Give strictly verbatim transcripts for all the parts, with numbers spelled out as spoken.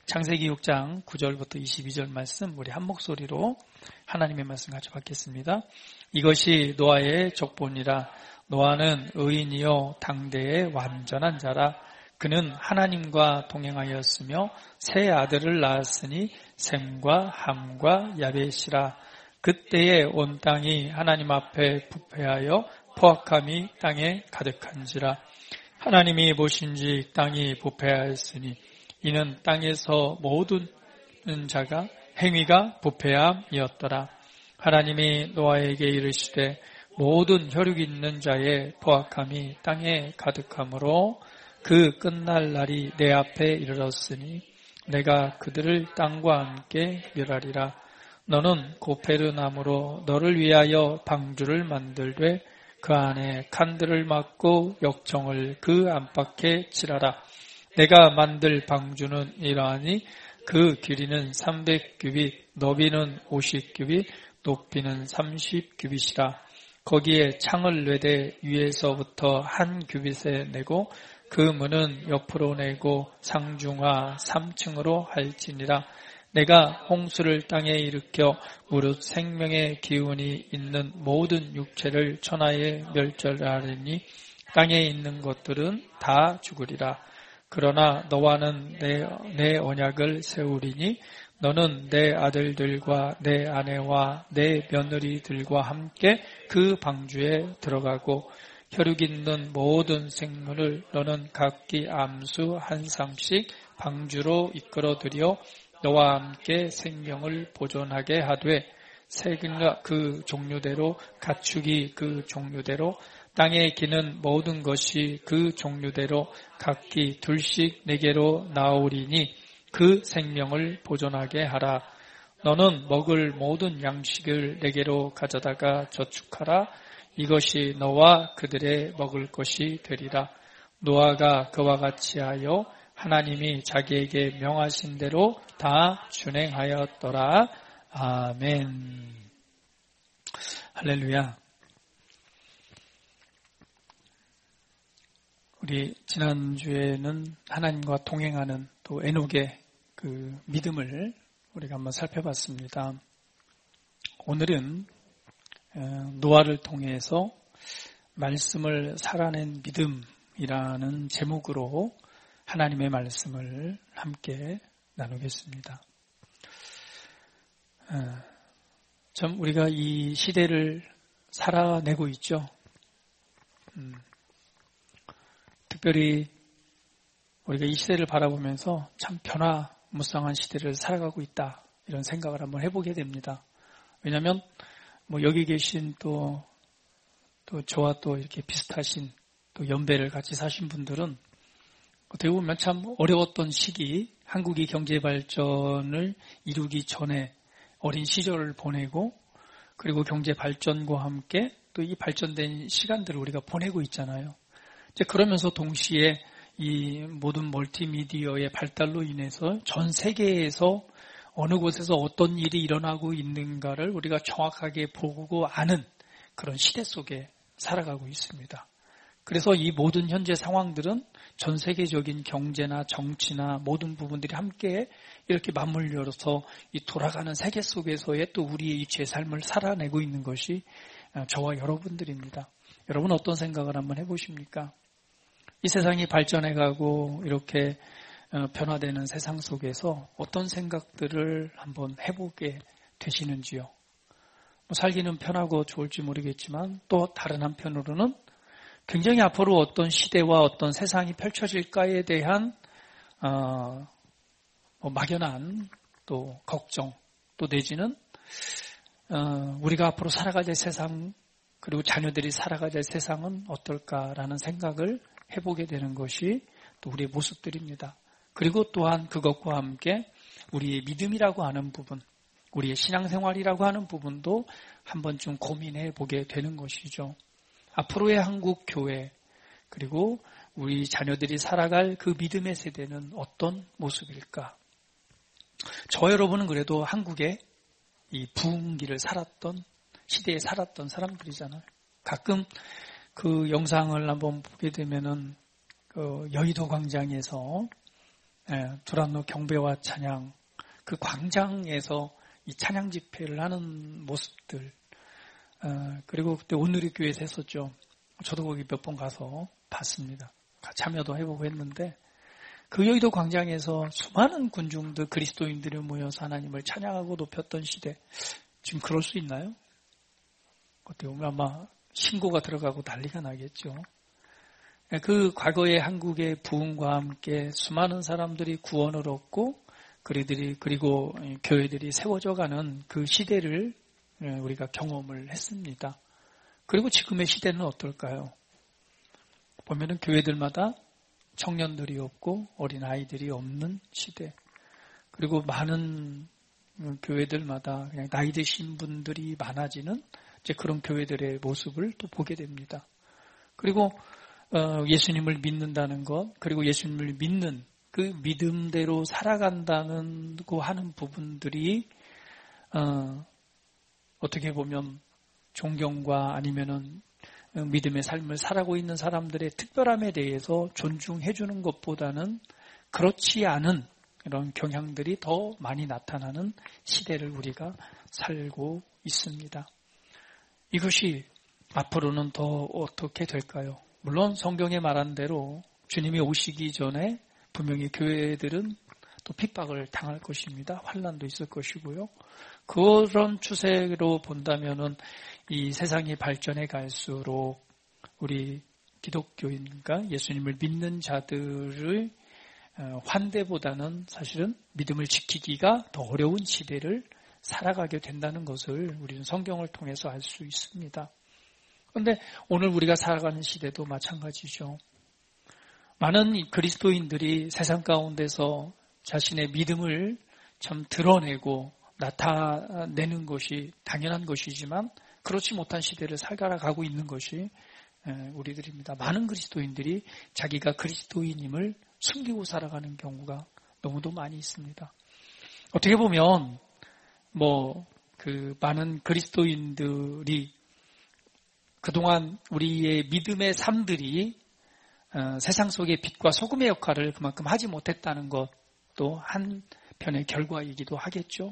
창세기 육 장 구 절부터 이십이 절 말씀 우리 한 목소리로 하나님의 말씀 같이 받겠습니다. 이것이 노아의 족보니라. 노아는 의인이요 당대의 완전한 자라. 그는 하나님과 동행하였으며 세 아들을 낳았으니 셈과 함과 야벳이라. 그때에 온 땅이 하나님 앞에 부패하여 포악함이 땅에 가득한지라. 하나님이 보신지 땅이 부패하였으니 이는 땅에서 모든 자가 행위가 부패함이었더라. 하나님이 노아에게 이르시되 모든 혈육 있는 자의 포악함이 땅에 가득하므로 그 끝날 날이 내 앞에 이르렀으니 내가 그들을 땅과 함께 멸하리라. 너는 고페르 나무로 너를 위하여 방주를 만들되 그 안에 칸들을 막고 역청을 그 안팎에 칠하라. 내가 만들 방주는 이러하니 그 길이는 삼백 규빗, 너비는 오십 규빗, 높이는 삼십 규빗이라. 거기에 창을 내되 위에서부터 한 규빗에 내고 그 문은 옆으로 내고 상중하 삼 층으로 할지니라. 내가 홍수를 땅에 일으켜 무릇 생명의 기운이 있는 모든 육체를 천하에 멸절하리니 땅에 있는 것들은 다 죽으리라. 그러나 너와는 내, 내 언약을 세우리니 너는 내 아들들과 내 아내와 내 며느리들과 함께 그 방주에 들어가고 혈육 있는 모든 생물을 너는 각기 암수 한 쌍씩 방주로 이끌어들여 너와 함께 생명을 보존하게 하되 새가 그 종류대로 가축이 그 종류대로 땅에 기는 모든 것이 그 종류대로 각기 둘씩 내게로 나오리니 그 생명을 보존하게 하라. 너는 먹을 모든 양식을 내게로 가져다가 저축하라. 이것이 너와 그들의 먹을 것이 되리라. 노아가 그와 같이 하여 하나님이 자기에게 명하신 대로 다 준행하였더라. 아멘. 할렐루야. 우리 지난주에는 하나님과 동행하는 또 에녹의 그 믿음을 우리가 한번 살펴봤습니다. 오늘은 노아를 통해서 말씀을 살아낸 믿음이라는 제목으로 하나님의 말씀을 함께 나누겠습니다. 참 우리가 이 시대를 살아내고 있죠. 음, 특별히 우리가 이 시대를 바라보면서 참 변화무쌍한 시대를 살아가고 있다 이런 생각을 한번 해보게 됩니다. 왜냐하면 뭐 여기 계신 또, 또 저와 또 이렇게 비슷하신 또 연배를 같이 사신 분들은 어떻게 보면 참 어려웠던 시기, 한국이 경제 발전을 이루기 전에 어린 시절을 보내고 그리고 경제 발전과 함께 또 이 발전된 시간들을 우리가 보내고 있잖아요. 이제 그러면서 동시에 이 모든 멀티미디어의 발달로 인해서 전 세계에서 어느 곳에서 어떤 일이 일어나고 있는가를 우리가 정확하게 보고 아는 그런 시대 속에 살아가고 있습니다. 그래서 이 모든 현재 상황들은 전 세계적인 경제나 정치나 모든 부분들이 함께 이렇게 맞물려서 이 돌아가는 세계 속에서의 또 우리의 이 죄 삶을 살아내고 있는 것이 저와 여러분들입니다. 여러분 어떤 생각을 한번 해보십니까? 이 세상이 발전해가고 이렇게 변화되는 세상 속에서 어떤 생각들을 한번 해보게 되시는지요? 뭐 살기는 편하고 좋을지 모르겠지만 또 다른 한편으로는 굉장히 앞으로 어떤 시대와 어떤 세상이 펼쳐질까에 대한 어, 뭐 막연한 또 걱정 또 내지는 어, 우리가 앞으로 살아가야 될 세상 그리고 자녀들이 살아가야 될 세상은 어떨까라는 생각을 해보게 되는 것이 또 우리의 모습들입니다. 그리고 또한 그것과 함께 우리의 믿음이라고 하는 부분, 우리의 신앙생활이라고 하는 부분도 한 번쯤 고민해 보게 되는 것이죠. 앞으로의 한국 교회 그리고 우리 자녀들이 살아갈 그 믿음의 세대는 어떤 모습일까? 저 여러분은 그래도 한국의 이 부흥기를 살았던 시대에 살았던 사람들이잖아요. 가끔 그 영상을 한번 보게 되면은 그 여의도 광장에서 두란노 경배와 찬양, 그 광장에서 이 찬양 집회를 하는 모습들, 그리고 그때 온누리 교회에서 했었죠. 저도 거기 몇 번 가서 봤습니다. 참여도 해보고 했는데, 그 여의도 광장에서 수많은 군중들, 그리스도인들이 모여서 하나님을 찬양하고 높였던 시대, 지금 그럴 수 있나요? 어떻게 보면 아마 신고가 들어가고 난리가 나겠죠. 그 과거의 한국의 부흥과 함께 수많은 사람들이 구원을 얻고 그리들이 그리고 교회들이 세워져가는 그 시대를 우리가 경험을 했습니다. 그리고 지금의 시대는 어떨까요? 보면은 교회들마다 청년들이 없고 어린 아이들이 없는 시대. 그리고 많은 교회들마다 그냥 나이 드신 분들이 많아지는 이제 그런 교회들의 모습을 또 보게 됩니다. 그리고 예수님을 믿는다는 것, 그리고 예수님을 믿는 그 믿음대로 살아간다는 거 하는 부분들이 어, 어떻게 보면 존경과 아니면은 믿음의 삶을 살아가고 있는 사람들의 특별함에 대해서 존중해 주는 것보다는 그렇지 않은 이런 경향들이 더 많이 나타나는 시대를 우리가 살고 있습니다. 이것이 앞으로는 더 어떻게 될까요? 물론 성경에 말한 대로 주님이 오시기 전에 분명히 교회들은 또 핍박을 당할 것입니다. 환난도 있을 것이고요. 그런 추세로 본다면은 이 세상이 발전해 갈수록 우리 기독교인과 예수님을 믿는 자들의 환대보다는 사실은 믿음을 지키기가 더 어려운 시대를 살아가게 된다는 것을 우리는 성경을 통해서 알 수 있습니다. 그런데 오늘 우리가 살아가는 시대도 마찬가지죠. 많은 그리스도인들이 세상 가운데서 자신의 믿음을 참 드러내고 나타내는 것이 당연한 것이지만 그렇지 못한 시대를 살아가고 있는 것이 우리들입니다. 많은 그리스도인들이 자기가 그리스도인임을 숨기고 살아가는 경우가 너무도 많이 있습니다. 어떻게 보면 뭐 그 많은 그리스도인들이 그동안 우리의 믿음의 삶들이 세상 속의 빛과 소금의 역할을 그만큼 하지 못했다는 것도 한편의 결과이기도 하겠죠.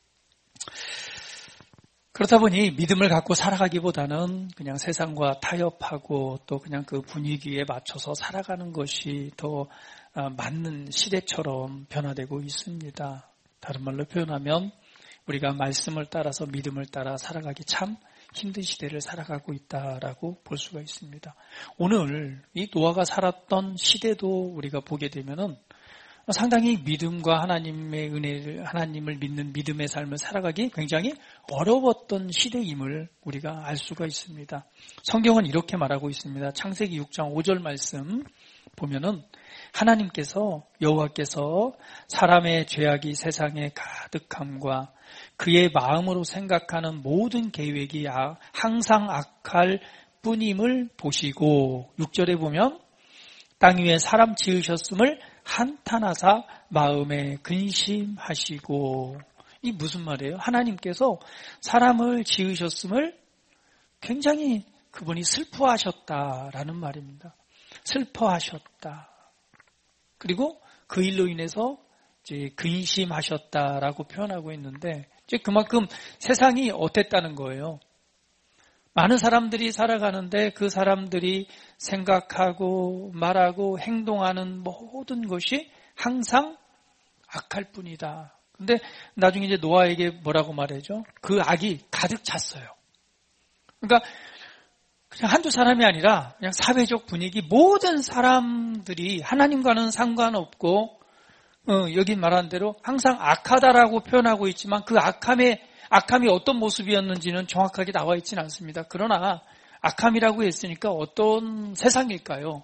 그렇다 보니 믿음을 갖고 살아가기보다는 그냥 세상과 타협하고 또 그냥 그 분위기에 맞춰서 살아가는 것이 더 맞는 시대처럼 변화되고 있습니다. 다른 말로 표현하면 우리가 말씀을 따라서 믿음을 따라 살아가기 참 힘든 시대를 살아가고 있다라고 볼 수가 있습니다. 오늘 이 노아가 살았던 시대도 우리가 보게 되면은 상당히 믿음과 하나님의 은혜를, 하나님을 믿는 믿음의 삶을 살아가기 굉장히 어려웠던 시대임을 우리가 알 수가 있습니다. 성경은 이렇게 말하고 있습니다. 창세기 육 장 오 절 말씀 보면은 하나님께서 여호와께서 사람의 죄악이 세상에 가득함과 그의 마음으로 생각하는 모든 계획이 항상 악할 뿐임을 보시고 육 절에 보면 땅 위에 사람 지으셨음을 한탄하사 마음에 근심하시고 이 무슨 말이에요? 하나님께서 사람을 지으셨음을 굉장히 그분이 슬퍼하셨다라는 말입니다. 슬퍼하셨다. 그리고 그 일로 인해서 이제 근심하셨다라고 표현하고 있는데 이제 그만큼 세상이 어땠다는 거예요. 많은 사람들이 살아가는데 그 사람들이 생각하고 말하고 행동하는 모든 것이 항상 악할 뿐이다. 근데 나중에 이제 노아에게 뭐라고 말해죠? 그 악이 가득 찼어요. 그러니까 그냥 한두 사람이 아니라 그냥 사회적 분위기 모든 사람들이 하나님과는 상관없고 어, 여기 말한 대로 항상 악하다라고 표현하고 있지만 그 악함의 악함이 어떤 모습이었는지는 정확하게 나와 있지는 않습니다. 그러나 악함이라고 했으니까 어떤 세상일까요?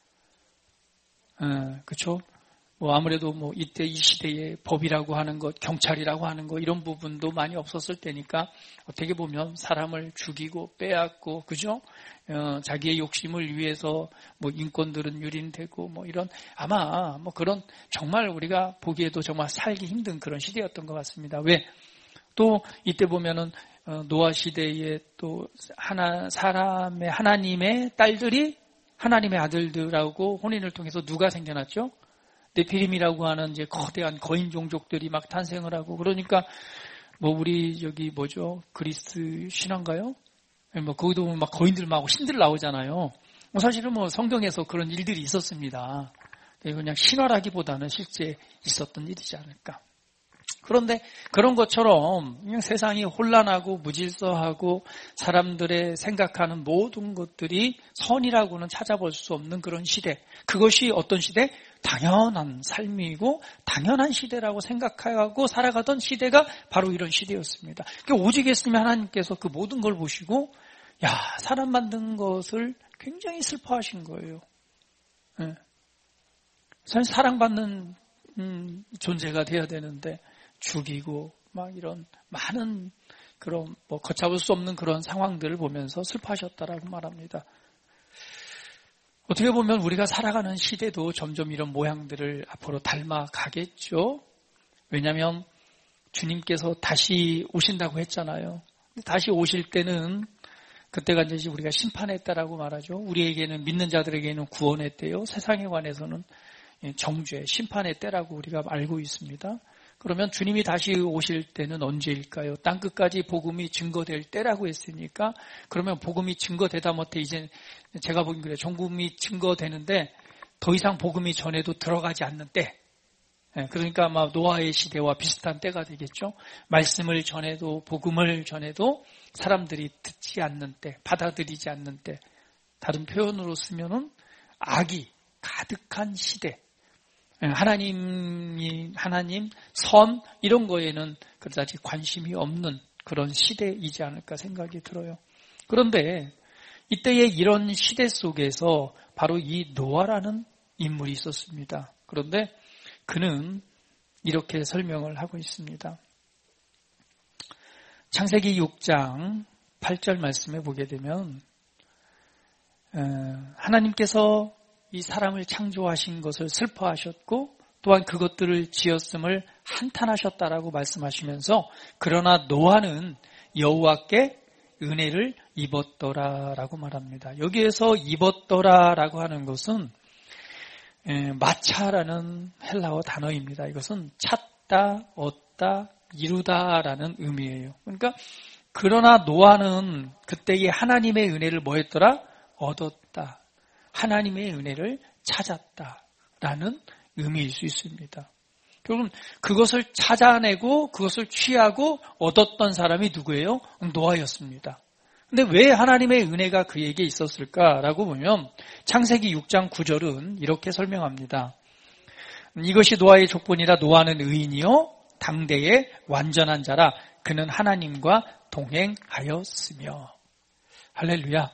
어, 그렇죠? 뭐 아무래도 뭐 이때 이 시대의 법이라고 하는 것, 경찰이라고 하는 것 이런 부분도 많이 없었을 때니까 어떻게 보면 사람을 죽이고 빼앗고 그죠? 어, 자기의 욕심을 위해서 뭐 인권들은 유린되고 뭐 이런 아마 뭐 그런 정말 우리가 보기에도 정말 살기 힘든 그런 시대였던 것 같습니다. 왜? 또 이때 보면은 노아 시대에 또 하나 사람의 하나님의 딸들이 하나님의 아들들하고 혼인을 통해서 누가 생겨났죠? 네피림이라고 하는 이제 거대한 거인 종족들이 막 탄생을 하고, 그러니까 뭐 우리 여기 뭐죠? 그리스 신화인가요? 뭐 거기도 보면 막 거인들 막 신들 나오잖아요. 뭐 사실은 뭐 성경에서 그런 일들이 있었습니다. 그냥 신화라기보다는 실제 있었던 일이지 않을까. 그런데 그런 것처럼 그냥 세상이 혼란하고 무질서하고 사람들의 생각하는 모든 것들이 선이라고는 찾아볼 수 없는 그런 시대. 그것이 어떤 시대? 당연한 삶이고 당연한 시대라고 생각하고 살아가던 시대가 바로 이런 시대였습니다. 그러니까 오직 했으면 하나님께서 그 모든 걸 보시고 야, 사람 만든 것을 굉장히 슬퍼하신 거예요. 네. 사실 사랑받는 음, 존재가 돼야 되는데 죽이고 막 이런 많은 그런 뭐 걷잡을 수 없는 그런 상황들을 보면서 슬퍼하셨다라고 말합니다. 어떻게 보면 우리가 살아가는 시대도 점점 이런 모양들을 앞으로 닮아가겠죠. 왜냐하면 주님께서 다시 오신다고 했잖아요. 다시 오실 때는 그때가 이제 우리가 심판의 때라고 말하죠. 우리에게는 믿는 자들에게는 구원의 때요. 세상에 관해서는 정죄, 심판의 때라고 우리가 알고 있습니다. 그러면 주님이 다시 오실 때는 언제일까요? 땅끝까지 복음이 증거될 때라고 했으니까 그러면 복음이 증거되다 못해 이제 제가 보기엔 그래요. 복음이 증거되는데 더 이상 복음이 전에도 들어가지 않는 때. 그러니까 아마 노아의 시대와 비슷한 때가 되겠죠. 말씀을 전해도 복음을 전해도 사람들이 듣지 않는 때, 받아들이지 않는 때. 다른 표현으로 쓰면은 악이 가득한 시대. 하나님이, 하나님, 선, 이런 거에는 그다지 관심이 없는 그런 시대이지 않을까 생각이 들어요. 그런데 이때의 이런 시대 속에서 바로 이 노아라는 인물이 있었습니다. 그런데 그는 이렇게 설명을 하고 있습니다. 창세기 육 장 팔 절 말씀에 보게 되면 하나님께서 이 사람을 창조하신 것을 슬퍼하셨고 또한 그것들을 지었음을 한탄하셨다라고 말씀하시면서 그러나 노아는 여호와께 은혜를 입었더라라고 말합니다. 여기에서 입었더라라고 하는 것은 마차라는 헬라어 단어입니다. 이것은 찾다, 얻다, 이루다라는 의미예요. 그러니까 그러나 노아는 그때의 하나님의 은혜를 뭐 했더라? 얻었다. 하나님의 은혜를 찾았다라는 의미일 수 있습니다. 결국은 그것을 찾아내고 그것을 취하고 얻었던 사람이 누구예요? 노아였습니다. 근데 왜 하나님의 은혜가 그에게 있었을까라고 보면 창세기 육 장 구 절은 이렇게 설명합니다. 이것이 노아의 족본이라 노아는 의인이요 당대의 완전한 자라 그는 하나님과 동행하였으며. 할렐루야.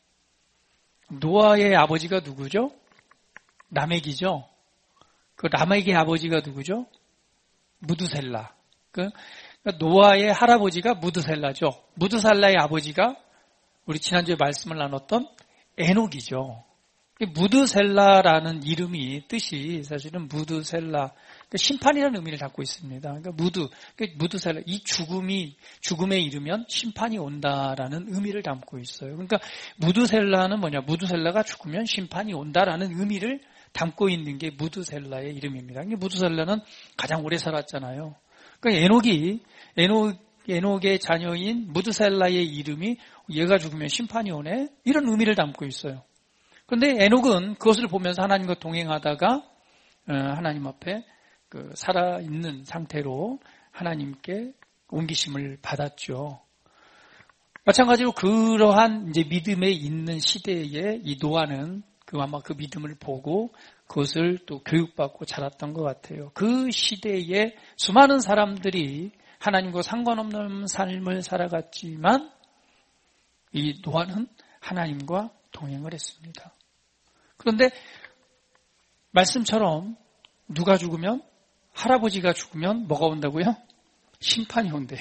노아의 아버지가 누구죠? 라멕이죠. 그 라멕의 아버지가 누구죠? 무드셀라. 그 노아의 할아버지가 무드셀라죠. 무드셀라의 아버지가 우리 지난주에 말씀을 나눴던 에녹이죠. 무드셀라라는 이름이 뜻이 사실은 무드셀라, 그러니까 심판이라는 의미를 갖고 있습니다. 그러니까 무드, 그러니까 무드셀라, 이 죽음이 죽음에 이르면 심판이 온다라는 의미를 담고 있어요. 그러니까 무드셀라는 뭐냐? 무드셀라가 죽으면 심판이 온다라는 의미를 담고 있는 게 무드셀라의 이름입니다. 그러니까 무드셀라는 가장 오래 살았잖아요. 그러니까 에녹이 에녹 에녹의 자녀인 무드셀라의 이름이 얘가 죽으면 심판이 오네? 이런 의미를 담고 있어요. 그런데 에녹은 그것을 보면서 하나님과 동행하다가 하나님 앞에 그 살아있는 상태로 하나님께 옮기심을 받았죠. 마찬가지로 그러한 이제 믿음에 있는 시대에 이 노아는 그 아마 그 믿음을 보고 그것을 또 교육받고 자랐던 것 같아요. 그 시대에 수많은 사람들이 하나님과 상관없는 삶을 살아갔지만 이 노아는 하나님과 동행을 했습니다. 그런데 말씀처럼 누가 죽으면 할아버지가 죽으면 뭐가 온다고요? 심판이 온대요.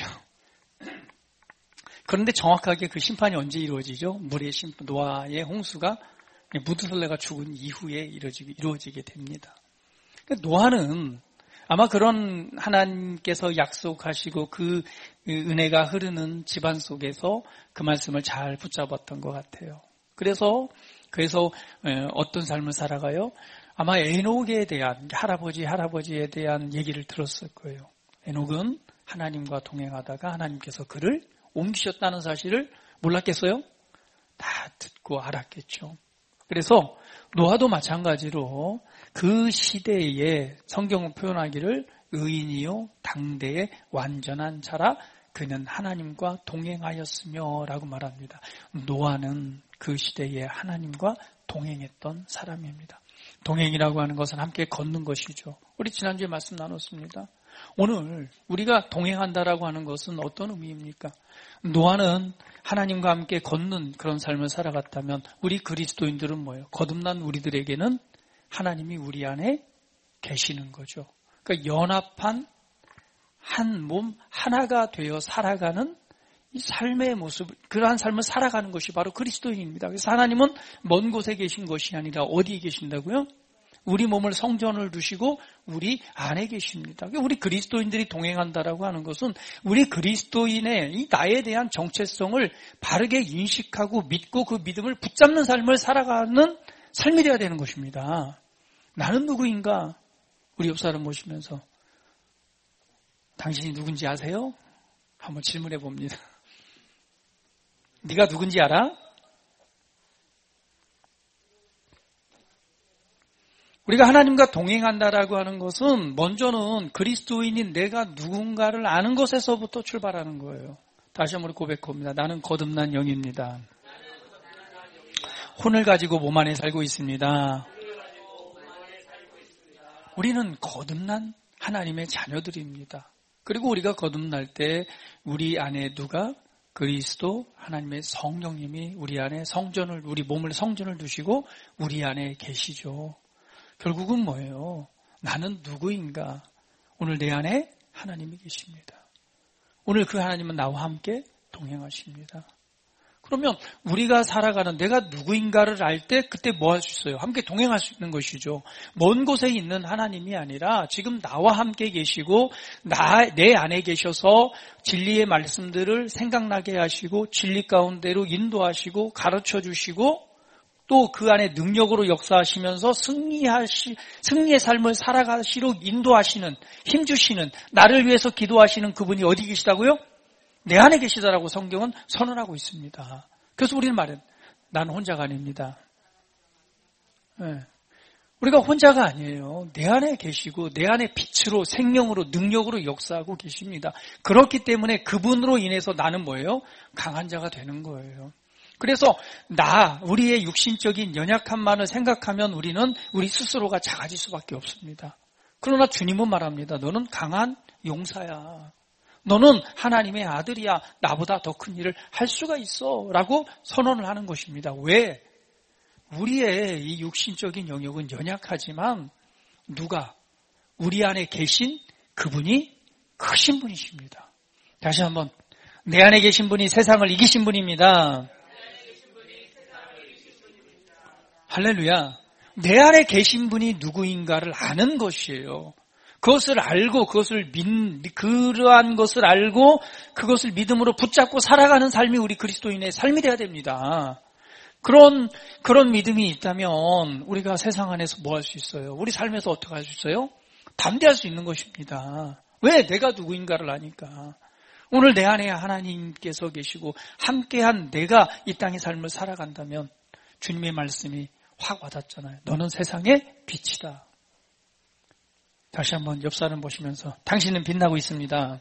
그런데 정확하게 그 심판이 언제 이루어지죠? 물의 심판, 노아의 홍수가 무드셀라가 죽은 이후에 이루어지게, 이루어지게 됩니다. 그러니까 노아는 아마 그런 하나님께서 약속하시고 그 은혜가 흐르는 집안 속에서 그 말씀을 잘 붙잡았던 것 같아요. 그래서 그래서 어떤 삶을 살아가요? 아마 에녹에 대한, 할아버지, 할아버지에 대한 얘기를 들었을 거예요. 에녹은 하나님과 동행하다가 하나님께서 그를 옮기셨다는 사실을 몰랐겠어요? 다 듣고 알았겠죠. 그래서 노아도 마찬가지로 그 시대에 성경은 표현하기를 의인이요 당대의 완전한 자라 그는 하나님과 동행하였으며 라고 말합니다. 노아는 그 시대에 하나님과 동행했던 사람입니다. 동행이라고 하는 것은 함께 걷는 것이죠. 우리 지난주에 말씀 나눴습니다. 오늘 우리가 동행한다라고 하는 것은 어떤 의미입니까? 노아는 하나님과 함께 걷는 그런 삶을 살아갔다면 우리 그리스도인들은 뭐예요? 거듭난 우리들에게는 하나님이 우리 안에 계시는 거죠. 그러니까 연합한 한 몸 하나가 되어 살아가는 이 삶의 모습, 그러한 삶을 살아가는 것이 바로 그리스도인입니다. 그래서 하나님은 먼 곳에 계신 것이 아니라 어디에 계신다고요? 우리 몸을 성전을 두시고 우리 안에 계십니다. 우리 그리스도인들이 동행한다라고 하는 것은 우리 그리스도인의 이 나에 대한 정체성을 바르게 인식하고 믿고 그 믿음을 붙잡는 삶을 살아가는 삶이 되어야 되는 것입니다. 나는 누구인가? 우리 옆 사람 모시면서 당신이 누군지 아세요? 한번 질문해 봅니다. 네가 누군지 알아? 우리가 하나님과 동행한다라고 하는 것은 먼저는 그리스도인인 내가 누군가를 아는 것에서부터 출발하는 거예요. 다시 한번 고백합니다. 나는 거듭난 영입니다. 혼을 가지고 몸 안에 살고 있습니다. 우리는 거듭난 하나님의 자녀들입니다. 그리고 우리가 거듭날 때 우리 안에 누가? 그리스도 하나님의 성령님이 우리 안에 성전을, 우리 몸을 성전을 두시고 우리 안에 계시죠. 결국은 뭐예요? 나는 누구인가? 오늘 내 안에 하나님이 계십니다. 오늘 그 하나님은 나와 함께 동행하십니다. 그러면 우리가 살아가는 내가 누구인가를 알 때 그때 뭐 할 수 있어요? 함께 동행할 수 있는 것이죠. 먼 곳에 있는 하나님이 아니라 지금 나와 함께 계시고 나, 내 안에 계셔서 진리의 말씀들을 생각나게 하시고 진리 가운데로 인도하시고 가르쳐 주시고 또 그 안에 능력으로 역사하시면서 승리하시, 승리의 삶을 살아가시도록 인도하시는, 힘주시는, 나를 위해서 기도하시는 그분이 어디 계시다고요? 내 안에 계시다라고 성경은 선언하고 있습니다. 그래서 우리는 말은 나는 혼자가 아닙니다. 네. 우리가 혼자가 아니에요. 내 안에 계시고 내 안에 빛으로 생명으로 능력으로 역사하고 계십니다. 그렇기 때문에 그분으로 인해서 나는 뭐예요? 강한 자가 되는 거예요. 그래서 나, 우리의 육신적인 연약함만을 생각하면 우리는 우리 스스로가 작아질 수밖에 없습니다. 그러나 주님은 말합니다. 너는 강한 용사야. 너는 하나님의 아들이야. 나보다 더 큰 일을 할 수가 있어. 라고 선언을 하는 것입니다. 왜? 우리의 이 육신적인 영역은 연약하지만 누가? 우리 안에 계신 그분이 크신 분이십니다. 다시 한번. 내 안에 계신 분이 세상을 이기신 분입니다. 할렐루야. 내 안에 계신 분이 누구인가를 아는 것이에요. 그것을 알고 그것을 믿, 그러한 것을 알고 그것을 믿음으로 붙잡고 살아가는 삶이 우리 그리스도인의 삶이 되어야 됩니다. 그런 그런 믿음이 있다면 우리가 세상 안에서 뭐 할 수 있어요? 우리 삶에서 어떻게 할 수 있어요? 담대할 수 있는 것입니다. 왜? 내가 누구인가를 아니까. 오늘 내 안에 하나님께서 계시고 함께한 내가 이 땅의 삶을 살아간다면 주님의 말씀이 확 와닿잖아요. 너는 세상의 빛이다. 다시 한번 옆 사람 보시면서 당신은 빛나고 있습니다.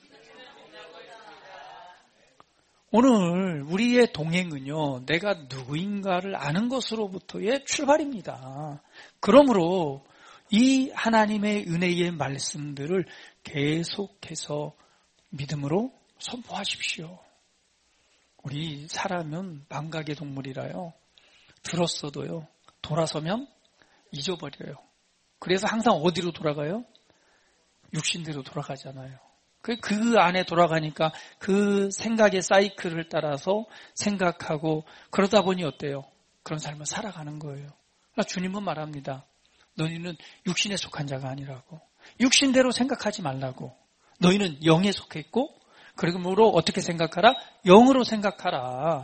오늘 우리의 동행은요, 내가 누구인가를 아는 것으로부터의 출발입니다. 그러므로 이 하나님의 은혜의 말씀들을 계속해서 믿음으로 선포하십시오. 우리 사람은 망각의 동물이라요. 들었어도요, 돌아서면 잊어버려요. 그래서 항상 어디로 돌아가요? 육신대로 돌아가잖아요. 그, 그 안에 돌아가니까 그 생각의 사이클을 따라서 생각하고 그러다 보니 어때요? 그런 삶을 살아가는 거예요. 주님은 말합니다. 너희는 육신에 속한 자가 아니라고. 육신대로 생각하지 말라고. 너희는 영에 속해 있고 그러므로 어떻게 생각하라? 영으로 생각하라.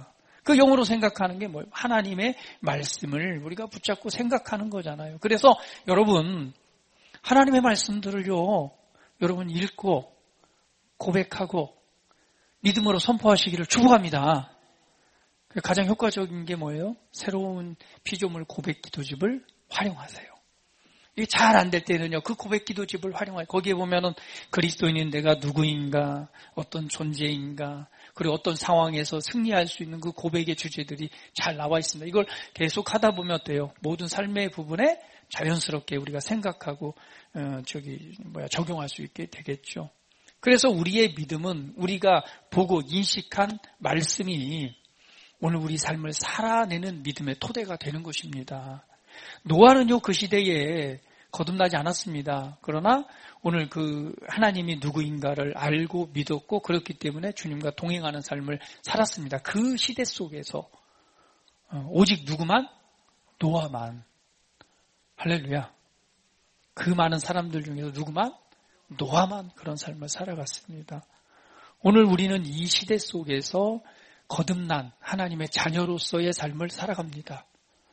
그 영으로 생각하는 게 뭐예요? 하나님의 말씀을 우리가 붙잡고 생각하는 거잖아요. 그래서 여러분, 하나님의 말씀들을요, 여러분 읽고 고백하고 믿음으로 선포하시기를 축복합니다. 가장 효과적인 게 뭐예요? 새로운 피조물 고백 기도집을 활용하세요. 이게 잘 안 될 때는요, 그 고백 기도집을 활용하세요. 거기에 보면은 그리스도인인 내가 누구인가, 어떤 존재인가, 그리고 어떤 상황에서 승리할 수 있는 그 고백의 주제들이 잘 나와 있습니다. 이걸 계속 하다 보면 어때요? 모든 삶의 부분에 자연스럽게 우리가 생각하고 어, 저기 뭐야 적용할 수 있게 되겠죠. 그래서 우리의 믿음은 우리가 보고 인식한 말씀이 오늘 우리 삶을 살아내는 믿음의 토대가 되는 것입니다. 노아는요, 그 시대에 거듭나지 않았습니다. 그러나 오늘 그 하나님이 누구인가를 알고 믿었고 그렇기 때문에 주님과 동행하는 삶을 살았습니다. 그 시대 속에서 오직 누구만? 노아만. 할렐루야. 그 많은 사람들 중에서 누구만? 노아만 그런 삶을 살아갔습니다. 오늘 우리는 이 시대 속에서 거듭난 하나님의 자녀로서의 삶을 살아갑니다.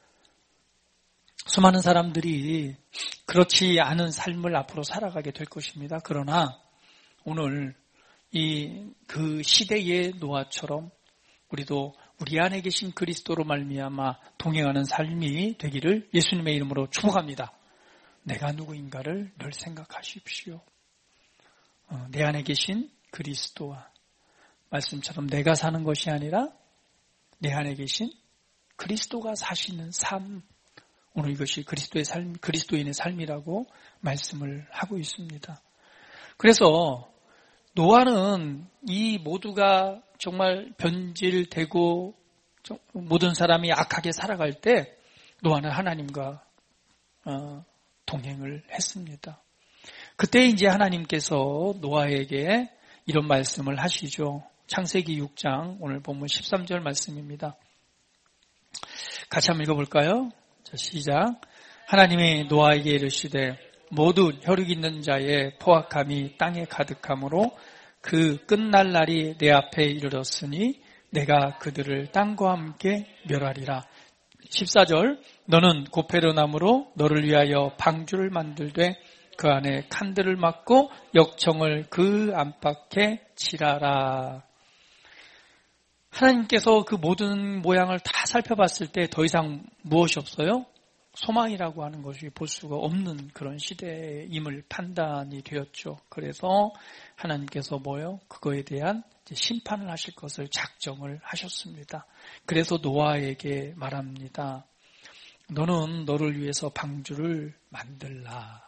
수많은 사람들이 그렇지 않은 삶을 앞으로 살아가게 될 것입니다. 그러나 오늘 이 그 시대의 노아처럼 우리도 우리 안에 계신 그리스도로 말미암아 동행하는 삶이 되기를 예수님의 이름으로 축복합니다. 내가 누구인가를 늘 생각하십시오. 어, 내 안에 계신 그리스도와 말씀처럼 내가 사는 것이 아니라 내 안에 계신 그리스도가 사시는 삶, 오늘 이것이 그리스도의 삶, 그리스도인의 삶이라고 말씀을 하고 있습니다. 그래서 노아는 이 모두가 정말 변질되고 모든 사람이 악하게 살아갈 때 노아는 하나님과 동행을 했습니다. 그때 이제 하나님께서 노아에게 이런 말씀을 하시죠. 창세기 육 장 오늘 본문 십삼 절 말씀입니다. 같이 한번 읽어볼까요? 자, 시작. 하나님이 노아에게 이르시되 모두 혈육 있는 자의 포악함이 땅에 가득함으로 그 끝날 날이 내 앞에 이르렀으니 내가 그들을 땅과 함께 멸하리라. 십사 절 너는 고페르나무로 너를 위하여 방주를 만들되 그 안에 칸들을 막고 역청을 그 안팎에 칠하라. 하나님께서 그 모든 모양을 다 살펴봤을 때 더 이상 무엇이 없어요? 소망이라고 하는 것이 볼 수가 없는 그런 시대임을 판단이 되었죠. 그래서 하나님께서 뭐요? 그거에 대한 심판을 하실 것을 작정을 하셨습니다. 그래서 노아에게 말합니다. 너는 너를 위해서 방주를 만들라.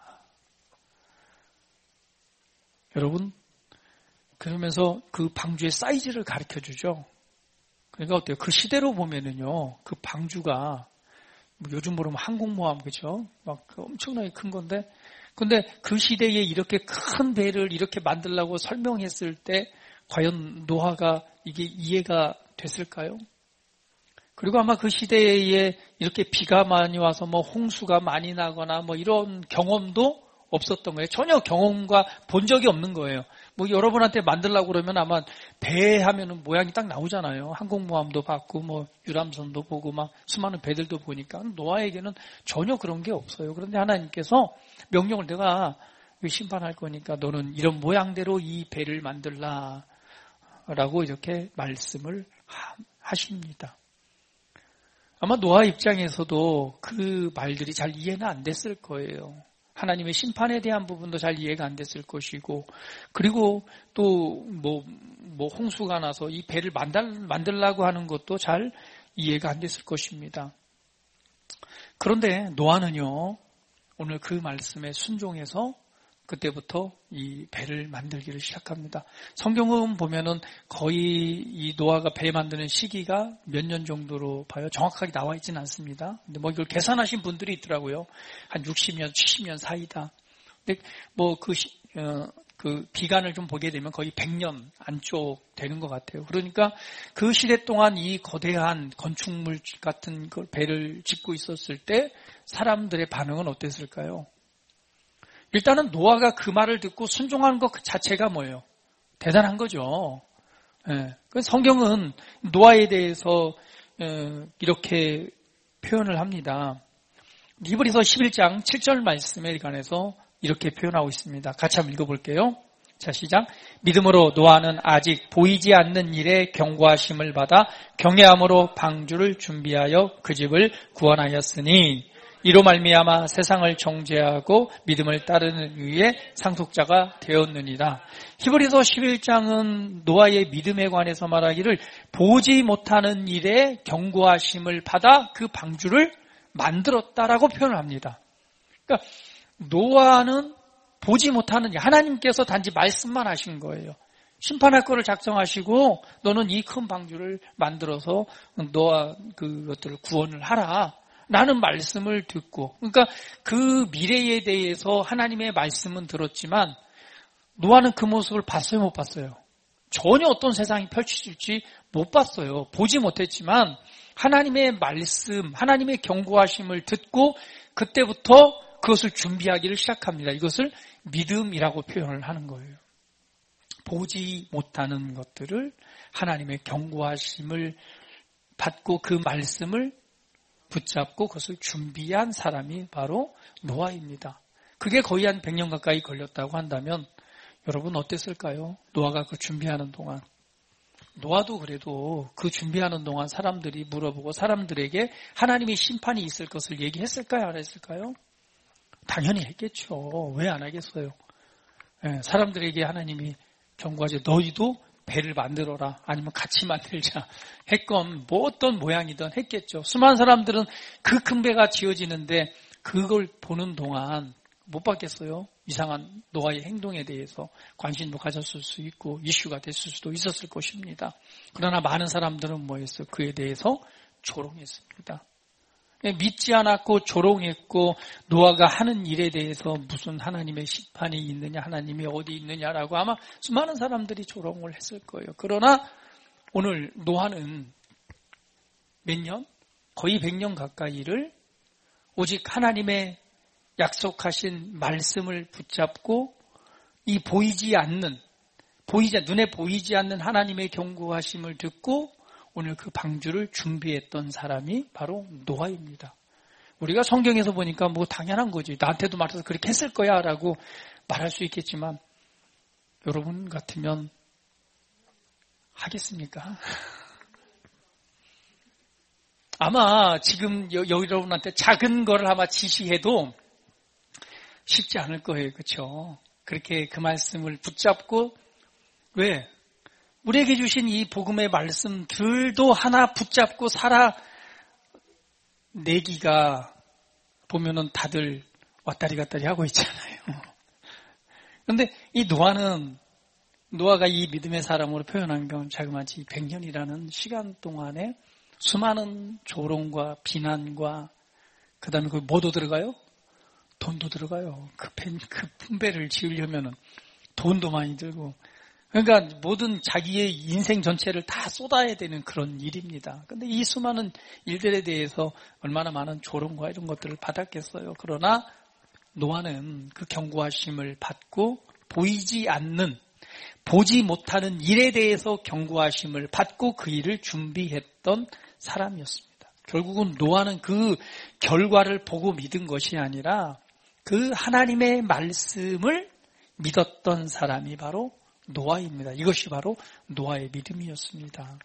여러분, 그러면서 그 방주의 사이즈를 가르쳐 주죠. 그러니까 어때요? 그 시대로 보면은요, 그 방주가 뭐 요즘 모르면 항공모함, 그죠? 막 엄청나게 큰 건데, 근데 그 시대에 이렇게 큰 배를 이렇게 만들려고 설명했을 때, 과연 노아가 이게 이해가 됐을까요? 그리고 아마 그 시대에 이렇게 비가 많이 와서 뭐 홍수가 많이 나거나 뭐 이런 경험도 없었던 거예요. 전혀 경험과 본 적이 없는 거예요. 뭐 여러분한테 만들려고 그러면 아마 배 하면은 모양이 딱 나오잖아요. 항공모함도 봤고 뭐 유람선도 보고 막 수많은 배들도 보니까 노아에게는 전혀 그런 게 없어요. 그런데 하나님께서 명령을 내가 심판할 거니까 너는 이런 모양대로 이 배를 만들라 라고 이렇게 말씀을 하십니다. 아마 노아 입장에서도 그 말들이 잘 이해는 안 됐을 거예요. 하나님의 심판에 대한 부분도 잘 이해가 안 됐을 것이고, 그리고 또 뭐, 뭐 홍수가 나서 이 배를 만들, 만들라고 하는 것도 잘 이해가 안 됐을 것입니다. 그런데 노아는요, 오늘 그 말씀에 순종해서 그때부터 이 배를 만들기를 시작합니다. 성경은 보면은 거의 이 노아가 배 만드는 시기가 몇 년 정도로 봐요. 정확하게 나와 있지는 않습니다. 근데 뭐 이걸 계산하신 분들이 있더라고요. 한 육십 년, 칠십 년 사이다. 근데 뭐 그, 어, 그 비간을 좀 보게 되면 거의 백 년 안쪽 되는 것 같아요. 그러니까 그 시대 동안 이 거대한 건축물 같은 그 배를 짓고 있었을 때 사람들의 반응은 어땠을까요? 일단은 노아가 그 말을 듣고 순종하는 것 자체가 뭐예요? 대단한 거죠. 예. 성경은 노아에 대해서 이렇게 표현을 합니다. 히브리서 십일 장 칠 절 말씀에 관해서 이렇게 표현하고 있습니다. 같이 한번 읽어볼게요. 자, 시작. 믿음으로 노아는 아직 보이지 않는 일에 경고하심을 받아 경외함으로 방주를 준비하여 그 집을 구원하였으니 이로 말미암아 세상을 정죄하고 믿음을 따르는 위에 상속자가 되었느니라. 히브리서 십일 장은 노아의 믿음에 관해서 말하기를 보지 못하는 일에 경고하심을 받아 그 방주를 만들었다라고 표현을 합니다. 그러니까 노아는 보지 못하는 일, 하나님께서 단지 말씀만 하신 거예요. 심판할 거를 작성하시고 너는 이 큰 방주를 만들어서 노아 그것들을 구원을 하라. 라는 말씀을 듣고, 그러니까 그 미래에 대해서 하나님의 말씀은 들었지만 노아는 그 모습을 봤어요, 못 봤어요? 전혀 어떤 세상이 펼쳐질지 못 봤어요. 보지 못했지만 하나님의 말씀, 하나님의 경고하심을 듣고 그때부터 그것을 준비하기를 시작합니다. 이것을 믿음이라고 표현을 하는 거예요. 보지 못하는 것들을 하나님의 경고하심을 받고 그 말씀을 붙잡고 그것을 준비한 사람이 바로 노아입니다. 그게 거의 한 백 년 가까이 걸렸다고 한다면 여러분 어땠을까요? 노아가 그 준비하는 동안. 노아도 그래도 그 준비하는 동안 사람들이 물어보고 사람들에게 하나님의 심판이 있을 것을 얘기했을까요? 안 했을까요? 당연히 했겠죠. 왜 안 하겠어요? 네, 사람들에게 하나님이 경고하지 너희도 배를 만들어라. 아니면 같이 만들자. 했건 뭐 어떤 모양이든 했겠죠. 수많은 사람들은 그 큰 배가 지어지는데 그걸 보는 동안 못 봤겠어요. 이상한 노아의 행동에 대해서 관심도 가졌을 수 있고 이슈가 됐을 수도 있었을 것입니다. 그러나 많은 사람들은 뭐했어요? 그에 대해서 조롱했습니다. 믿지 않았고 조롱했고 노아가 하는 일에 대해서 무슨 하나님의 심판이 있느냐, 하나님이 어디 있느냐라고 아마 수많은 사람들이 조롱을 했을 거예요. 그러나 오늘 노아는 몇 년? 거의 백 년 가까이를 오직 하나님의 약속하신 말씀을 붙잡고 이 보이지 않는, 보이지, 눈에 보이지 않는 하나님의 경고하심을 듣고 오늘 그 방주를 준비했던 사람이 바로 노아입니다. 우리가 성경에서 보니까 뭐 당연한 거지. 나한테도 말해서 그렇게 했을 거야 라고 말할 수 있겠지만 여러분 같으면 하겠습니까? 아마 지금 여, 여러분한테 작은 거를 아마 지시해도 쉽지 않을 거예요. 그렇죠? 그렇게 그 말씀을 붙잡고 왜? 우리에게 주신 이 복음의 말씀들도 하나 붙잡고 살아내기가 보면은 다들 왔다리 갔다리 하고 있잖아요. 그런데 이 노아는, 노아가 이 믿음의 사람으로 표현한 건 자그마치 백 년이라는 시간 동안에 수많은 조롱과 비난과 그 다음에 그 뭐도 들어가요? 돈도 들어가요. 그, 배, 그 분배를 지으려면은 돈도 많이 들고 그러니까 모든 자기의 인생 전체를 다 쏟아야 되는 그런 일입니다. 그런데 이 수많은 일들에 대해서 얼마나 많은 조롱과 이런 것들을 받았겠어요. 그러나 노아는 그 경고하심을 받고 보이지 않는, 보지 못하는 일에 대해서 경고하심을 받고 그 일을 준비했던 사람이었습니다. 결국은 노아는 그 결과를 보고 믿은 것이 아니라 그 하나님의 말씀을 믿었던 사람이 바로 노아입니다. 이것이 바로 노아의 믿음이었습니다.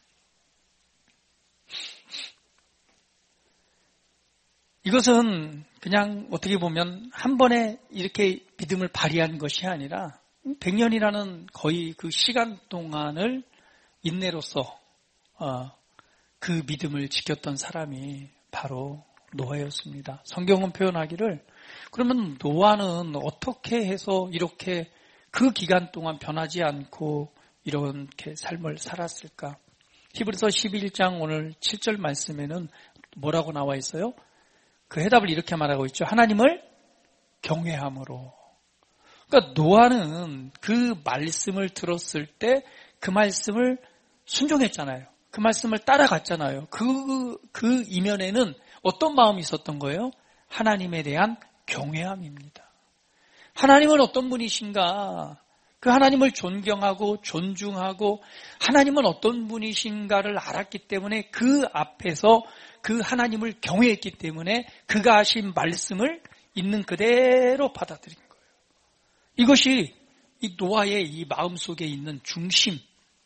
이것은 그냥 어떻게 보면 한 번에 이렇게 믿음을 발휘한 것이 아니라 백 년이라는 거의 그 시간 동안을 인내로서 그 믿음을 지켰던 사람이 바로 노아였습니다. 성경은 표현하기를 그러면 노아는 어떻게 해서 이렇게 그 기간 동안 변하지 않고 이렇게 삶을 살았을까? 히브리서 십일 장 오늘 칠 절 말씀에는 뭐라고 나와 있어요? 그 해답을 이렇게 말하고 있죠. 하나님을 경외함으로. 그러니까 노아는 그 말씀을 들었을 때 그 말씀을 순종했잖아요. 그 말씀을 따라갔잖아요. 그, 그 이면에는 어떤 마음이 있었던 거예요? 하나님에 대한 경외함입니다. 하나님은 어떤 분이신가? 그 하나님을 존경하고 존중하고 하나님은 어떤 분이신가를 알았기 때문에 그 앞에서 그 하나님을 경외했기 때문에 그가 하신 말씀을 있는 그대로 받아들인 거예요. 이것이 이 노아의 이 마음속에 있는 중심,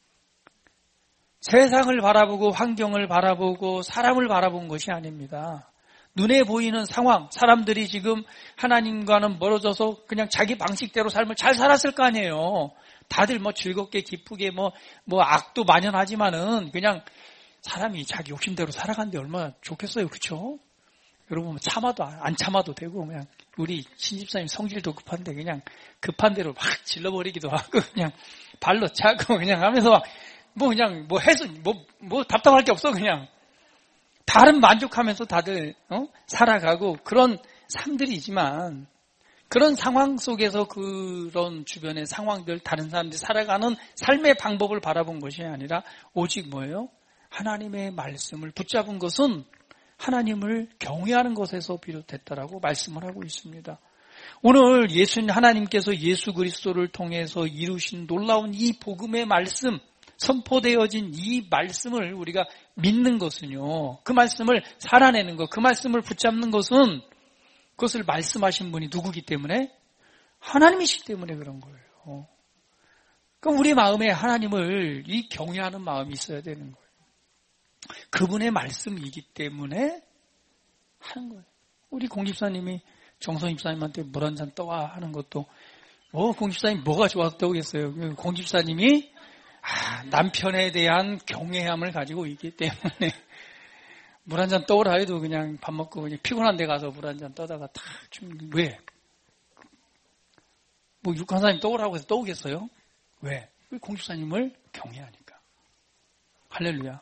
세상을 바라보고 환경을 바라보고 사람을 바라본 것이 아닙니다. 눈에 보이는 상황, 사람들이 지금 하나님과는 멀어져서 그냥 자기 방식대로 삶을 잘 살았을 거 아니에요. 다들 뭐 즐겁게 기쁘게 뭐, 뭐 악도 만연하지만은 그냥 사람이 자기 욕심대로 살아가는데 얼마나 좋겠어요. 그렇죠? 여러분 참아도 안 참아도 되고 그냥 우리 신집사님 성질도 급한데 그냥 급한 대로 막 질러버리기도 하고 그냥 발로 차고 그냥 하면서 막 뭐 그냥 뭐 해서 뭐, 뭐 답답할 게 없어 그냥. 다른 만족하면서 다들 어? 살아가고 그런 삶들이지만 그런 상황 속에서 그런 주변의 상황들 다른 사람들이 살아가는 삶의 방법을 바라본 것이 아니라 오직 뭐예요? 하나님의 말씀을 붙잡은 것은 하나님을 경외하는 것에서 비롯됐다라고 말씀을 하고 있습니다. 오늘 예수님 하나님께서 예수 그리스도를 통해서 이루신 놀라운 이 복음의 말씀 선포되어진 이 말씀을 우리가 믿는 것은요. 그 말씀을 살아내는 것, 그 말씀을 붙잡는 것은 그것을 말씀하신 분이 누구기 때문에? 하나님이시기 때문에 그런 거예요. 그럼 우리 마음에 하나님을 이 경외하는 마음이 있어야 되는 거예요. 그분의 말씀이기 때문에 하는 거예요. 우리 공집사님이 정선 집사님한테 물 한 잔 떠와 하는 것도 뭐 공집사님 뭐가 좋아서 떠오겠어요. 공집사님이 아, 남편에 대한 경외함을 가지고 있기 때문에 물 한 잔 떠오라 해도 그냥 밥 먹고 그냥 피곤한 데 가서 물 한 잔 떠다가 탁 좀 왜? 뭐 육한사님 떠오라고 해서 떠오겠어요? 왜? 우리 공주사님을 경외하니까. 할렐루야.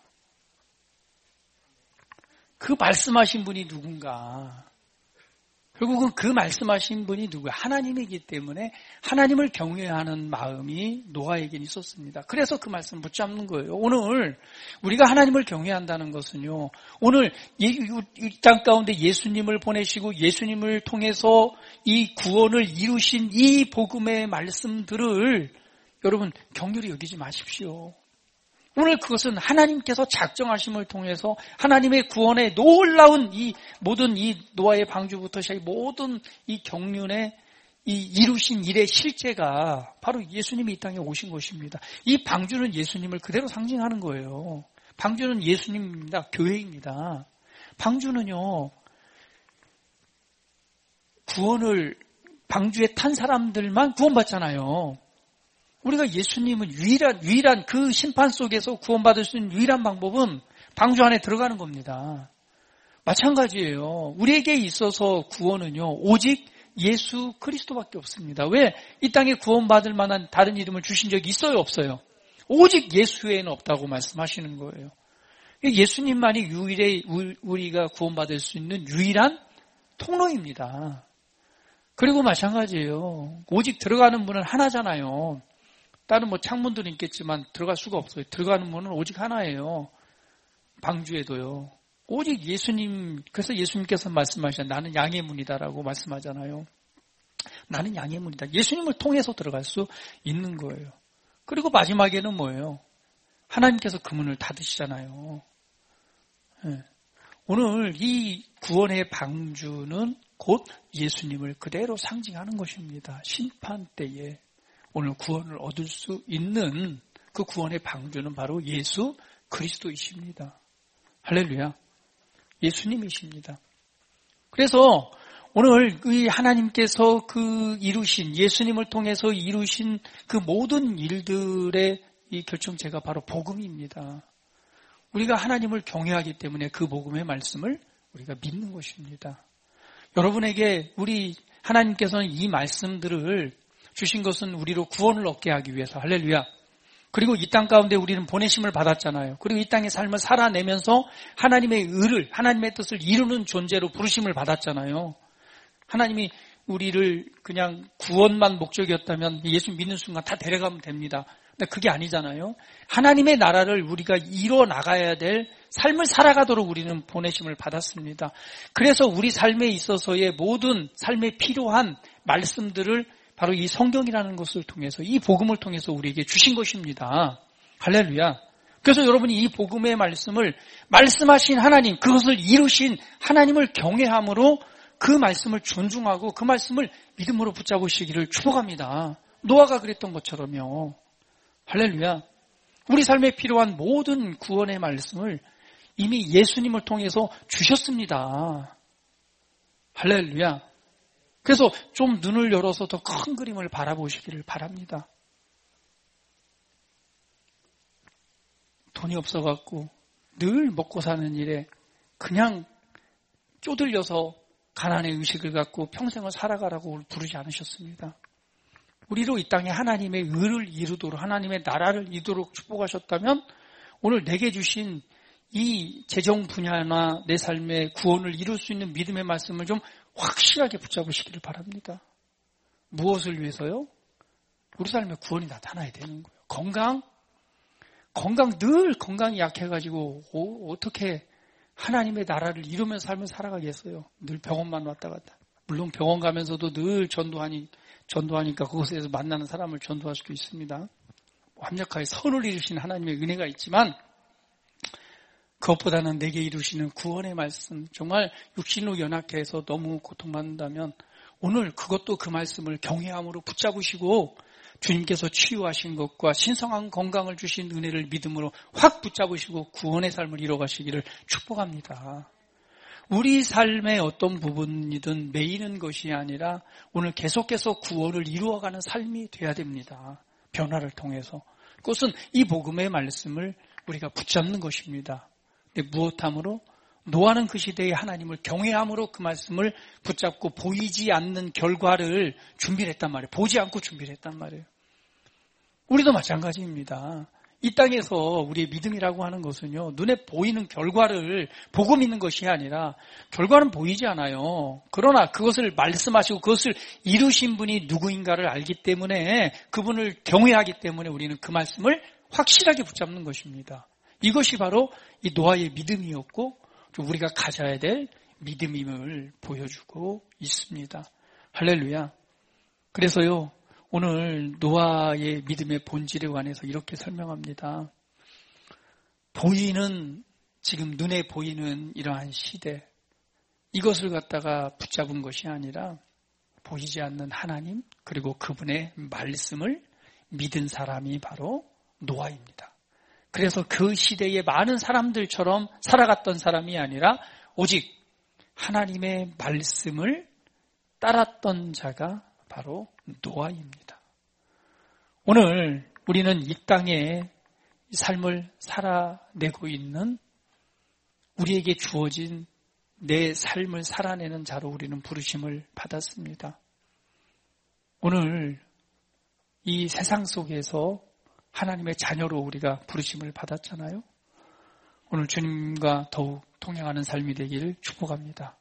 그 말씀하신 분이 누군가? 결국은 그 말씀하신 분이 누구야? 하나님이기 때문에 하나님을 경외하는 마음이 노아에게 있었습니다. 그래서 그 말씀을 붙잡는 거예요. 오늘 우리가 하나님을 경외한다는 것은요. 오늘 이 땅 가운데 예수님을 보내시고 예수님을 통해서 이 구원을 이루신 이 복음의 말씀들을 여러분 경률히 여기지 마십시오. 오늘 그것은 하나님께서 작정하심을 통해서 하나님의 구원의 놀라운 이 모든 이 노아의 방주부터 시작해 모든 이 경륜의 이 이루신 일의 실제가 바로 예수님이 이 땅에 오신 것입니다. 이 방주는 예수님을 그대로 상징하는 거예요. 방주는 예수님입니다. 교회입니다. 방주는요, 구원을 방주에 탄 사람들만 구원받잖아요. 우리가 예수님은 유일한, 유일한 그 심판 속에서 구원받을 수 있는 유일한 방법은 방주 안에 들어가는 겁니다. 마찬가지예요. 우리에게 있어서 구원은요, 오직 예수 그리스도밖에 없습니다. 왜? 이 땅에 구원받을 만한 다른 이름을 주신 적이 있어요, 없어요? 오직 예수 외에는 없다고 말씀하시는 거예요. 예수님만이 유일의, 우리가 구원받을 수 있는 유일한 통로입니다. 그리고 마찬가지예요. 오직 들어가는 문은 하나잖아요. 다른 뭐 창문들은 있겠지만 들어갈 수가 없어요. 들어가는 문은 오직 하나예요. 방주에도요. 오직 예수님, 그래서 예수님께서 말씀하시잖아요. 나는 양의 문이다라고 말씀하잖아요. 나는 양의 문이다. 예수님을 통해서 들어갈 수 있는 거예요. 그리고 마지막에는 뭐예요? 하나님께서 그 문을 닫으시잖아요. 네. 오늘 이 구원의 방주는 곧 예수님을 그대로 상징하는 것입니다. 심판 때에 오늘 구원을 얻을 수 있는 그 구원의 방주는 바로 예수 그리스도이십니다. 할렐루야. 예수님이십니다. 그래서 오늘 이 하나님께서 그 이루신 예수님을 통해서 이루신 그 모든 일들의 이 결정체가 바로 복음입니다. 우리가 하나님을 경외하기 때문에 그 복음의 말씀을 우리가 믿는 것입니다. 여러분에게 우리 하나님께서는 이 말씀들을 주신 것은 우리로 구원을 얻게 하기 위해서. 할렐루야. 그리고 이 땅 가운데 우리는 보내심을 받았잖아요. 그리고 이 땅의 삶을 살아내면서 하나님의 의를, 하나님의 뜻을 이루는 존재로 부르심을 받았잖아요. 하나님이 우리를 그냥 구원만 목적이었다면 예수 믿는 순간 다 데려가면 됩니다. 근데 그게 아니잖아요. 하나님의 나라를 우리가 이뤄나가야 될 삶을 살아가도록 우리는 보내심을 받았습니다. 그래서 우리 삶에 있어서의 모든 삶에 필요한 말씀들을 바로 이 성경이라는 것을 통해서, 이 복음을 통해서 우리에게 주신 것입니다. 할렐루야. 그래서 여러분이 이 복음의 말씀을, 말씀하신 하나님, 그것을 이루신 하나님을 경외함으로 그 말씀을 존중하고 그 말씀을 믿음으로 붙잡으시기를 축복합니다. 노아가 그랬던 것처럼요. 할렐루야. 우리 삶에 필요한 모든 구원의 말씀을 이미 예수님을 통해서 주셨습니다. 할렐루야. 그래서 좀 눈을 열어서 더 큰 그림을 바라보시기를 바랍니다. 돈이 없어갖고 늘 먹고 사는 일에 그냥 쪼들려서 가난의 의식을 갖고 평생을 살아가라고 부르지 않으셨습니다. 우리로 이 땅에 하나님의 의를 이루도록, 하나님의 나라를 이루도록 축복하셨다면 오늘 내게 주신 이 재정 분야나 내 삶의 구원을 이룰 수 있는 믿음의 말씀을 좀 확실하게 붙잡으시기를 바랍니다. 무엇을 위해서요? 우리 삶의 구원이 나타나야 되는 거예요. 건강, 건강 늘 건강이 약해가지고 오, 어떻게 하나님의 나라를 이루면서 삶을 살아가겠어요? 늘 병원만 왔다 갔다. 물론 병원 가면서도 늘 전도하니, 전도하니까 그곳에서 만나는 사람을 전도할 수도 있습니다. 완벽하게 선을 이루신 하나님의 은혜가 있지만 그것보다는 내게 이루시는 구원의 말씀, 정말 육신으로 연약해서 너무 고통받는다면 오늘 그것도 그 말씀을 경외함으로 붙잡으시고 주님께서 치유하신 것과 신성한 건강을 주신 은혜를 믿음으로 확 붙잡으시고 구원의 삶을 이뤄가시기를 축복합니다. 우리 삶의 어떤 부분이든 매이는 것이 아니라 오늘 계속해서 구원을 이루어가는 삶이 돼야 됩니다. 변화를 통해서. 그것은 이 복음의 말씀을 우리가 붙잡는 것입니다. 근데 무엇함으로? 노아는 그 시대에 하나님을 경외함으로 그 말씀을 붙잡고 보이지 않는 결과를 준비를 했단 말이에요. 보지 않고 준비를 했단 말이에요. 우리도 마찬가지입니다. 이 땅에서 우리의 믿음이라고 하는 것은요, 눈에 보이는 결과를 보고 믿는 것이 아니라 결과는 보이지 않아요. 그러나 그것을 말씀하시고 그것을 이루신 분이 누구인가를 알기 때문에 그분을 경외하기 때문에 우리는 그 말씀을 확실하게 붙잡는 것입니다. 이것이 바로 이 노아의 믿음이었고 우리가 가져야 될 믿음임을 보여주고 있습니다. 할렐루야. 그래서요, 오늘 노아의 믿음의 본질에 관해서 이렇게 설명합니다. 보이는, 지금 눈에 보이는 이러한 시대, 이것을 갖다가 붙잡은 것이 아니라 보이지 않는 하나님, 그리고 그분의 말씀을 믿은 사람이 바로 노아입니다. 그래서 그 시대의 많은 사람들처럼 살아갔던 사람이 아니라 오직 하나님의 말씀을 따랐던 자가 바로 노아입니다. 오늘 우리는 이 땅에 삶을 살아내고 있는 우리에게 주어진 내 삶을 살아내는 자로 우리는 부르심을 받았습니다. 오늘 이 세상 속에서 하나님의 자녀로 우리가 부르심을 받았잖아요. 오늘 주님과 더욱 동행하는 삶이 되기를 축복합니다.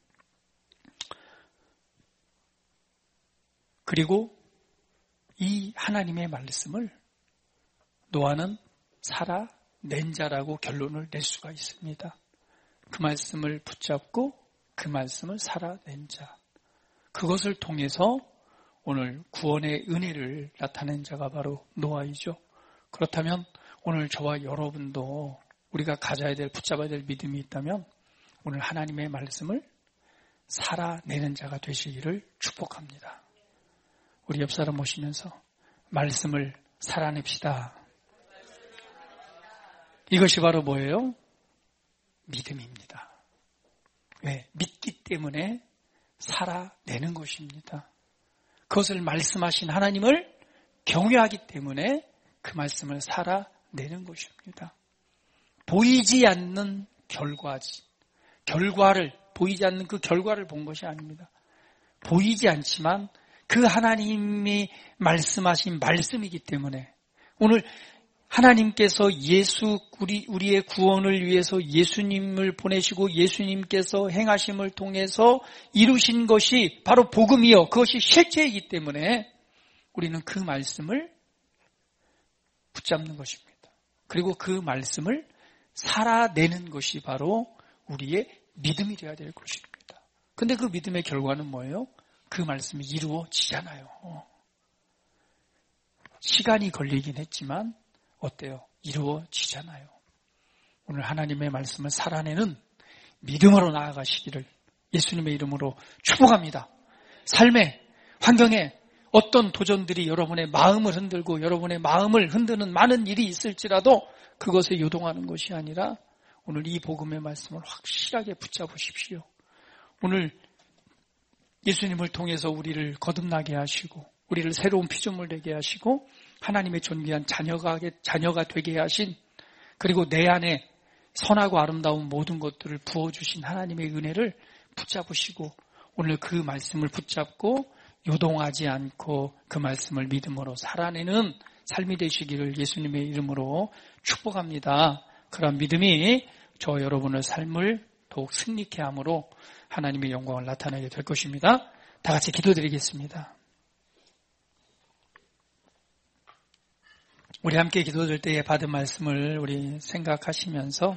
그리고 이 하나님의 말씀을 노아는 살아낸 자라고 결론을 낼 수가 있습니다. 그 말씀을 붙잡고 그 말씀을 살아낸 자. 그것을 통해서 오늘 구원의 은혜를 나타낸 자가 바로 노아이죠. 그렇다면 오늘 저와 여러분도 우리가 가져야 될, 붙잡아야 될 믿음이 있다면 오늘 하나님의 말씀을 살아내는 자가 되시기를 축복합니다. 우리 옆 사람 모시면서 말씀을 살아냅시다. 이것이 바로 뭐예요? 믿음입니다. 왜? 믿기 때문에 살아내는 것입니다. 그것을 말씀하신 하나님을 경외하기 때문에 그 말씀을 살아내는 것입니다. 보이지 않는 결과지. 결과를, 보이지 않는 그 결과를 본 것이 아닙니다. 보이지 않지만 그 하나님이 말씀하신 말씀이기 때문에 오늘 하나님께서 예수, 우리, 우리의 구원을 위해서 예수님을 보내시고 예수님께서 행하심을 통해서 이루신 것이 바로 복음이요. 그것이 실체이기 때문에 우리는 그 말씀을 붙잡는 것입니다. 그리고 그 말씀을 살아내는 것이 바로 우리의 믿음이 되어야 될 것입니다. 근데 그 믿음의 결과는 뭐예요? 그 말씀이 이루어지잖아요. 시간이 걸리긴 했지만 어때요? 이루어지잖아요. 오늘 하나님의 말씀을 살아내는 믿음으로 나아가시기를 예수님의 이름으로 축복합니다. 삶의 환경에 어떤 도전들이 여러분의 마음을 흔들고 여러분의 마음을 흔드는 많은 일이 있을지라도 그것에 요동하는 것이 아니라 오늘 이 복음의 말씀을 확실하게 붙잡으십시오. 오늘 예수님을 통해서 우리를 거듭나게 하시고 우리를 새로운 피조물 되게 하시고 하나님의 존귀한 자녀가, 자녀가 되게 하신 그리고 내 안에 선하고 아름다운 모든 것들을 부어주신 하나님의 은혜를 붙잡으시고 오늘 그 말씀을 붙잡고 요동하지 않고 그 말씀을 믿음으로 살아내는 삶이 되시기를 예수님의 이름으로 축복합니다. 그런 믿음이 저 여러분의 삶을 더욱 승리케 함으로 하나님의 영광을 나타내게 될 것입니다. 다 같이 기도드리겠습니다. 우리 함께 기도드릴 때에 받은 말씀을 우리 생각하시면서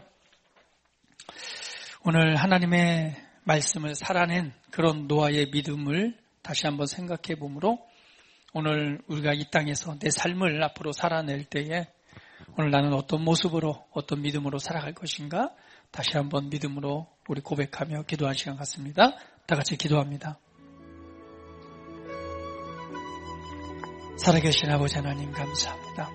오늘 하나님의 말씀을 살아낸 그런 노아의 믿음을 다시 한번 생각해 보므로 오늘 우리가 이 땅에서 내 삶을 앞으로 살아낼 때에 오늘 나는 어떤 모습으로 어떤 믿음으로 살아갈 것인가 다시 한번 믿음으로 우리 고백하며 기도할 시간 같습니다. 다 같이 기도합니다. 살아계신 아버지 하나님 감사합니다.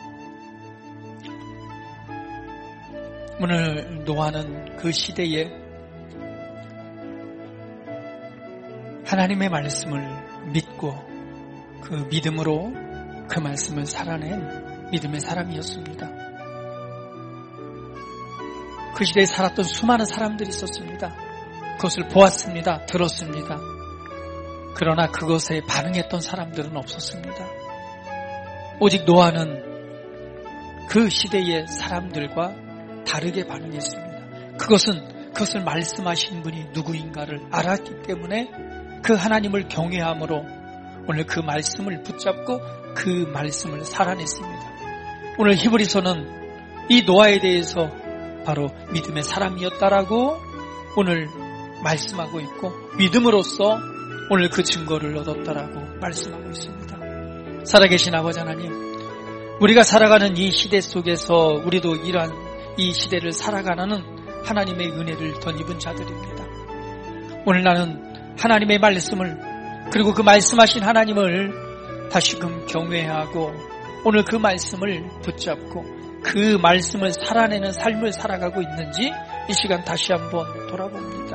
오늘 노아는 그 시대에 하나님의 말씀을 믿고 그 믿음으로 그 말씀을 살아낸 믿음의 사람이었습니다. 그 시대에 살았던 수많은 사람들이 있었습니다. 그것을 보았습니다. 들었습니다. 그러나 그것에 반응했던 사람들은 없었습니다. 오직 노아는 그 시대의 사람들과 다르게 반응했습니다. 그것은 그것을 말씀하신 분이 누구인가를 알았기 때문에 그 하나님을 경외함으로 오늘 그 말씀을 붙잡고 그 말씀을 살아냈습니다. 오늘 히브리서는 이 노아에 대해서 바로 믿음의 사람이었다라고 오늘 말씀하고 있고 믿음으로써 오늘 그 증거를 얻었다라고 말씀하고 있습니다. 살아계신 아버지 하나님, 우리가 살아가는 이 시대 속에서 우리도 이러한 이 시대를 살아가는 하나님의 은혜를 덧입은 자들입니다. 오늘 나는 하나님의 말씀을 그리고 그 말씀하신 하나님을 다시금 경외하고 오늘 그 말씀을 붙잡고 그 말씀을 살아내는 삶을 살아가고 있는지 이 시간 다시 한번 돌아봅니다.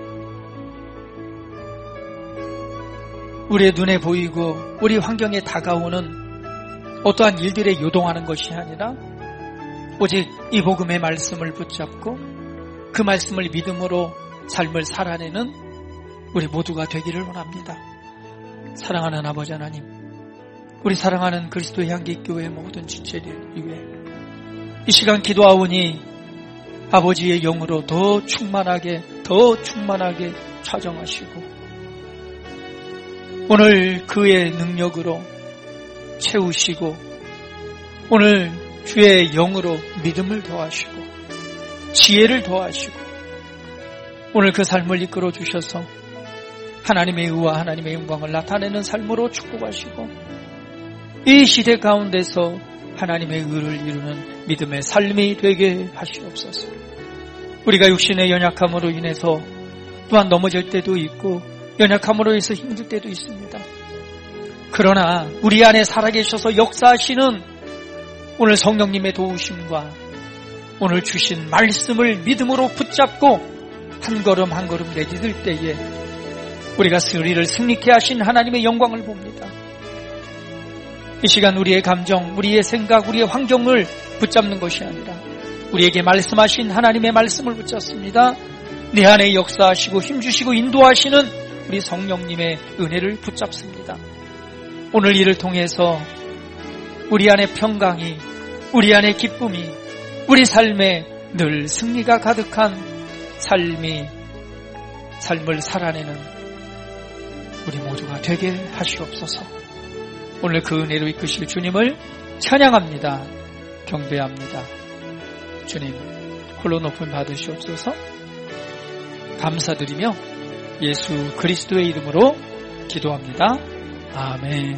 우리의 눈에 보이고 우리 환경에 다가오는 어떠한 일들에 요동하는 것이 아니라 오직 이 복음의 말씀을 붙잡고 그 말씀을 믿음으로 삶을 살아내는 우리 모두가 되기를 원합니다. 사랑하는 아버지 하나님, 우리 사랑하는 그리스도의 향기교회 모든 지체들 위해 이 시간 기도하오니 아버지의 영으로 더 충만하게 더 충만하게 차정하시고 오늘 그의 능력으로 채우시고 오늘 주의 영으로 믿음을 더하시고 지혜를 더하시고 오늘 그 삶을 이끌어 주셔서 하나님의 의와 하나님의 영광을 나타내는 삶으로 축복하시고 이 시대 가운데서 하나님의 의를 이루는 믿음의 삶이 되게 하시옵소서. 우리가 육신의 연약함으로 인해서 또한 넘어질 때도 있고 연약함으로 인해서 힘들 때도 있습니다. 그러나 우리 안에 살아계셔서 역사하시는 오늘 성령님의 도우심과 오늘 주신 말씀을 믿음으로 붙잡고 한 걸음 한 걸음 내디딜 때에 우리가 우리를 승리케 하신 하나님의 영광을 봅니다. 이 시간 우리의 감정, 우리의 생각, 우리의 환경을 붙잡는 것이 아니라 우리에게 말씀하신 하나님의 말씀을 붙잡습니다. 내 안에 역사하시고 힘주시고 인도하시는 우리 성령님의 은혜를 붙잡습니다. 오늘 이를 통해서 우리 안에 평강이, 우리 안에 기쁨이, 우리 삶에 늘 승리가 가득한 삶이, 삶을 살아내는 우리 모두가 되게 하시옵소서. 오늘 그 은혜로 이끄실 주님을 찬양합니다. 경배합니다. 주님, 홀로 높임 받으시옵소서. 감사드리며 예수 그리스도의 이름으로 기도합니다. 아멘.